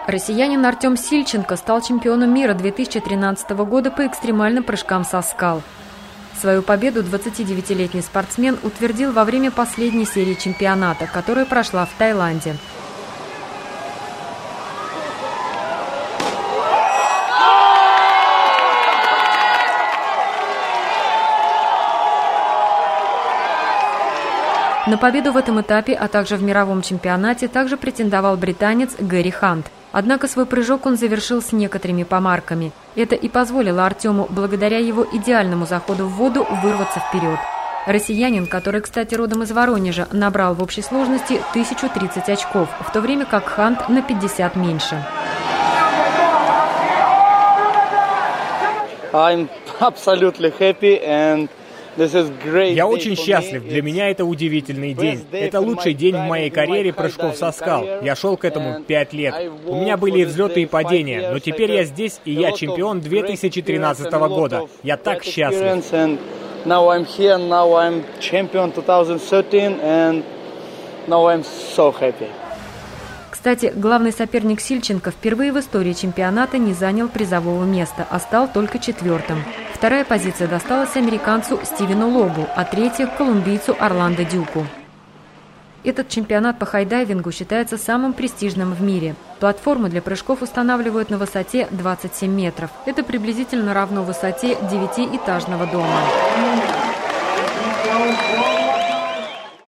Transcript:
Россиянин Артем Сильченко стал чемпионом мира 2013 года по экстремальным прыжкам со скал. Свою победу 29-летний спортсмен утвердил во время последней серии чемпионата, которая прошла в Таиланде. На победу в этом этапе, а также в мировом чемпионате, также претендовал британец Гэри Хант. Однако свой прыжок он завершил с некоторыми помарками. Это и позволило Артему, благодаря его идеальному заходу в воду, вырваться вперед. Россиянин, который, кстати, родом из Воронежа, набрал в общей сложности 1030 очков, в то время как Хант на 50 меньше. I'm absolutely happy and я очень счастлив. Для меня это удивительный день. Это лучший день в моей карьере прыжков со скал. Я шел к этому 5 лет. У меня были и взлеты, и падения. Но теперь я здесь, и я чемпион 2013 года. Я так счастлив. Кстати, главный соперник Сильченко впервые в истории чемпионата не занял призового места, а стал только 4-м. Вторая позиция досталась американцу Стивену Лобу, а третья – колумбийцу Орландо Дюку. Этот чемпионат по хайдайвингу считается самым престижным в мире. Платформу для прыжков устанавливают на высоте 27 метров. Это приблизительно равно высоте 9-этажного дома.